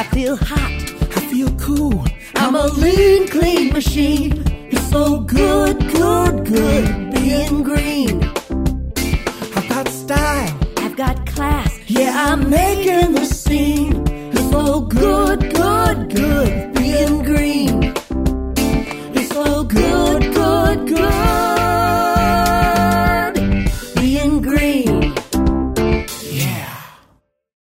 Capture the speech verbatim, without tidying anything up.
feel hot. I feel cool. I'm a lean, clean machine. It's so good, good, good being green. I've got style. I've got class. Yeah, I'm making the scene. It's so good, good, good being green. It's so good.